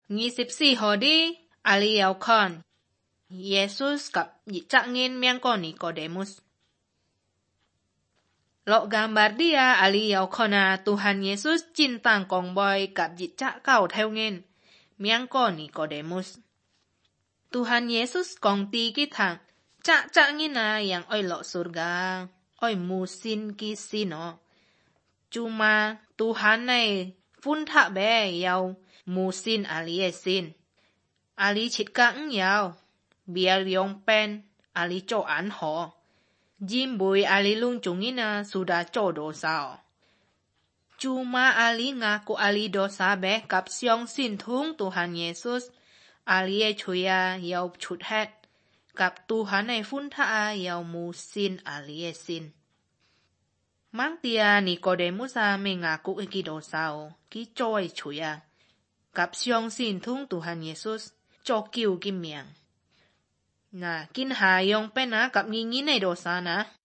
24 hodi Aliyaukhon YesusกับCangin Miangko Nikodemus. Lo gambar dia Aliyaukhona Tuhan Yesus cintang kong boyกับCak kau theo ngin Miangko Nikodemus. Tuhan Yesus kong ti ki thang Cak ngina yang oi lo surga oi musin ki sino. Cuma Tuhan này phun thạ bé yau musin Ali sin. Ali chít cẳng yau bia yong pen Ali cho án ho. Jim bui Ali lung chungina sudah cho dosa. Cuma Ali ngaku Ali dosa bé cặp siong sin thung Tuhan Yesus. Ali chuya yau chut het. Cặp Tuhan này phun thạ yau musin Ali sin. Mang tia Nicodemus me ngaku ki dosao ki choi chuya. Cặp siong sin thung Tuhan Yesus cho kiu kim miang. Na kin ha yong pe na cặp nghi này dosa na.